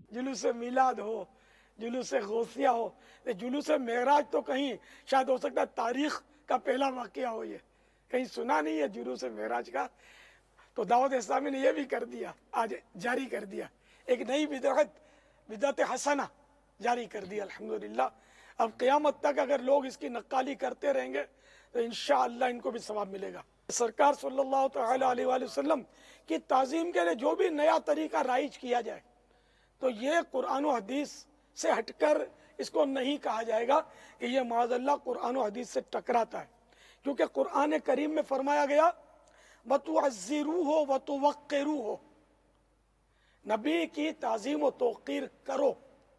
जुलूस میلاد ہو, جلوس غوثیہ ہو, جلوس معراج تو کہیں شاید ہو سکتا ہے تاریخ کا پہلا واقعہ ہو, یہ کہیں سنا نہیں ہے جلوس معراج کا. تو دعوت اسلامی نے یہ بھی کر دیا, آج جاری کر دیا, ایک نئی بدعت حسنہ جاری کر دی الحمدللہ. اب قیامت تک اگر لوگ اس کی نقالی کرتے رہیں گے تو انشاءاللہ ان کو بھی ثواب ملے گا. سرکار صلی اللہ تعالی علیہ وآلہ وسلم کی تعظیم کے لیے جو بھی نیا طریقہ رائج کیا جائے تو یہ قرآن و حدیث سے ہٹ کر اس کو نہیں کہا جائے گا کہ یہ معاذ اللہ قرآن و حدیث سے ٹکراتا ہے, کیونکہ قرآن کریم میں فرمایا گیا وَتُعَزِّرُوهُ وَتُوَقِّرُوهُ, نبی کی تعظیم و توقیر کرو.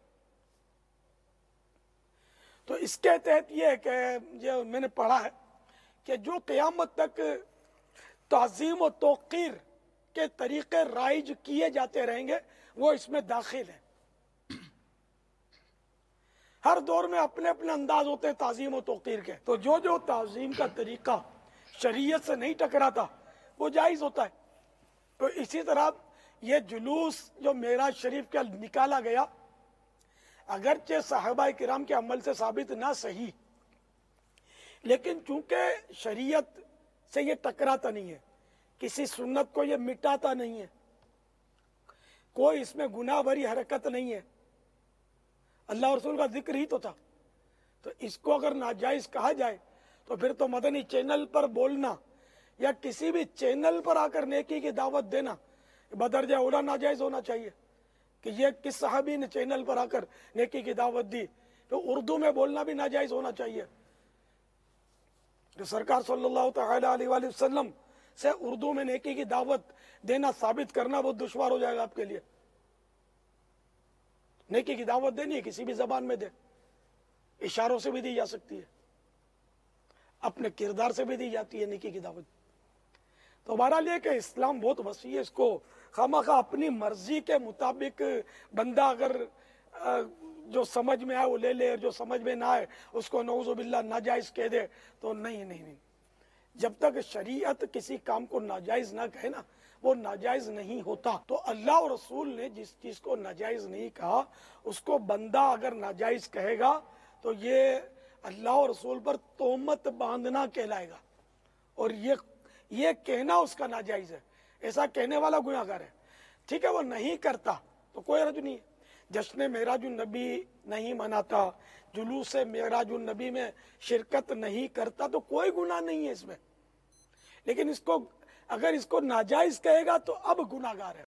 تو اس کے تحت یہ ہے کہ یہ میں نے پڑھا ہے کہ جو قیامت تک تعظیم و توقیر کے طریقے رائج کیے جاتے رہیں گے وہ اس میں داخل ہیں. ہر دور میں اپنے اپنے انداز ہوتے ہیں تعظیم و توقیر کے, تو جو تعظیم کا طریقہ شریعت سے نہیں ٹکراتا وہ جائز ہوتا ہے. تو اسی طرح یہ جلوس جو معراج شریف کا نکالا گیا اگرچہ صحابہ کرام کے عمل سے ثابت نہ صحیح, لیکن چونکہ شریعت سے یہ ٹکراتا نہیں ہے, کسی سنت کو یہ مٹاتا نہیں ہے, کوئی اس میں گناہ بھری حرکت نہیں ہے, اللہ اور رسول کا ذکر ہی تو تھا, تو اس کو اگر ناجائز کہا جائے تو پھر تو مدنی چینل پر بولنا یا کسی بھی چینل پر آ کر نیکی کی دعوت دینا بدرجہ اولا ناجائز ہونا چاہیے. کہ یہ کس صحابی نے چینل پر آ کر نیکی کی دعوت دی, تو اردو میں بولنا بھی ناجائز ہونا چاہیے. تو سرکار صلی اللہ تعالی علیہ وآلہ وسلم سے اردو میں نیکی کی دعوت دینا ثابت کرنا بہت دشوار ہو جائے گا آپ کے لیے. نیکی کی دعوت دینی ہے کسی بھی زبان میں دے, اشاروں سے بھی دی جا سکتی ہے, اپنے کردار سے بھی دی جاتی ہے نیکی کی دعوت. تو بہرحال یہ کہ اسلام بہت وسیع ہے, اس کو خواہ اپنی مرضی کے مطابق بندہ اگر جو سمجھ میں آئے وہ لے لے, اور جو سمجھ میں نہ آئے اس کو نعوذ باللہ ناجائز کہہ دے, تو نہیں. جب تک شریعت کسی کام کو ناجائز نہ کہے نا وہ ناجائز نہیں ہوتا. تو اللہ اور رسول نے جس چیز کو ناجائز نہیں کہا اس کو بندہ اگر ناجائز کہے گا تو یہ اللہ اور رسول پر تہمت باندھنا کہلائے گا, اور یہ کہنا اس کا ناجائز ہے. ایسا کہنے والا گناہگار ہے. ٹھیک ہے, وہ نہیں کرتا تو کوئی حرج نہیں ہے. جشن معراج النبی نہیں مناتا, جلوس معراج النبی میں شرکت نہیں کرتا تو کوئی گناہ نہیں ہے اس میں, لیکن اگر اس کو ناجائز کہے گا تو اب گناہگار ہے.